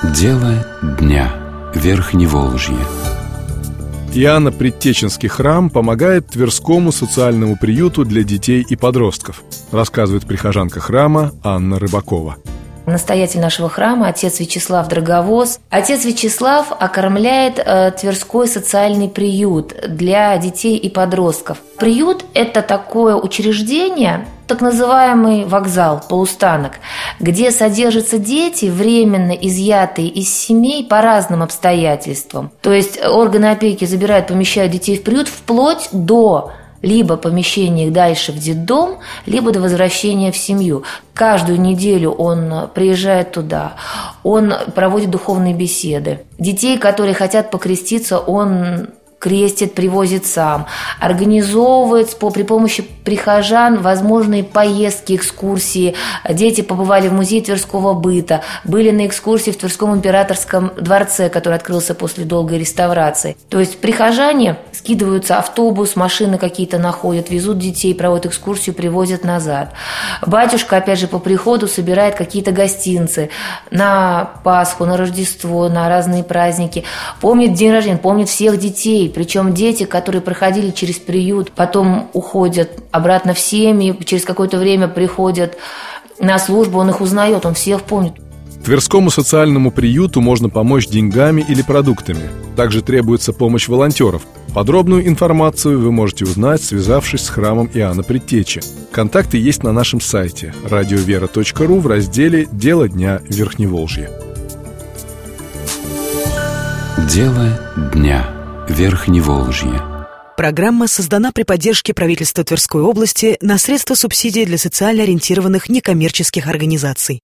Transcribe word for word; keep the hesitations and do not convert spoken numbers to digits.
Дело дня. Верхневолжье. Иоанно-Предтеченский храм помогает Тверскому социальному приюту для детей и подростков, рассказывает прихожанка храма Анна Рыбакова. Настоятель нашего храма, отец Вячеслав Дороговоз. Отец Вячеслав окормляет э, Тверской социальный приют для детей и подростков. Приют – это такое учреждение, так называемый вокзал, полустанок, где содержатся дети, временно изъятые из семей по разным обстоятельствам. То есть органы опеки забирают, помещают детей в приют вплоть до либо помещения их дальше в детдом, либо до возвращения в семью. Каждую неделю он приезжает туда, он проводит духовные беседы. Детей, которые хотят покреститься, он крестит, привозит сам, организовывает при помощи прихожан возможные поездки, экскурсии. Дети побывали в музее Тверского быта, были на экскурсии в Тверском императорском дворце, который открылся после долгой реставрации. То есть прихожане скидываются, автобус, машины какие-то находят, везут детей, проводят экскурсию, привозят назад. Батюшка, опять же, по приходу собирает какие-то гостинцы на Пасху, на Рождество, на разные праздники. Помнит день рождения, помнит всех детей. Причем дети, которые проходили через приют, потом уходят обратно в семьи, через какое-то время приходят на службу, он их узнает, он всех помнит. Тверскому социальному приюту можно помочь деньгами или продуктами. Также требуется помощь волонтеров. Подробную информацию вы можете узнать, связавшись с храмом Иоанна Предтечи. Контакты есть на нашем сайте радиовера точка ру в разделе «Дело дня Верхневолжье». Дело дня. Верхневолжье. Программа создана при поддержке правительства Тверской области на средства субсидий для социально ориентированных некоммерческих организаций.